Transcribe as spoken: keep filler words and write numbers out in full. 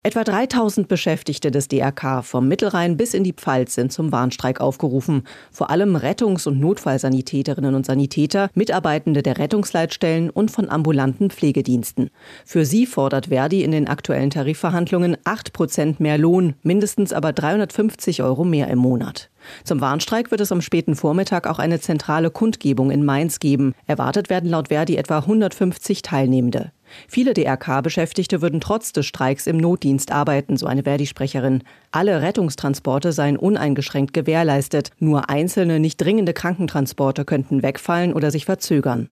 Etwa dreitausend Beschäftigte des D R K vom Mittelrhein bis in die Pfalz sind zum Warnstreik aufgerufen. Vor allem Rettungs- und Notfallsanitäterinnen und Sanitäter, Mitarbeitende der Rettungsleitstellen und von ambulanten Pflegediensten. Für sie fordert Verdi in den aktuellen Tarifverhandlungen acht Prozent mehr Lohn, mindestens aber dreihundertfünfzig Euro mehr im Monat. Zum Warnstreik wird es am späten Vormittag auch eine zentrale Kundgebung in Mainz geben. Erwartet werden laut Verdi etwa hundertfünfzig Teilnehmende. Viele D R K-Beschäftigte würden trotz des Streiks im Notdienst arbeiten, so eine Verdi-Sprecherin. Alle Rettungstransporte seien uneingeschränkt gewährleistet. Nur einzelne, nicht dringende Krankentransporte könnten wegfallen oder sich verzögern.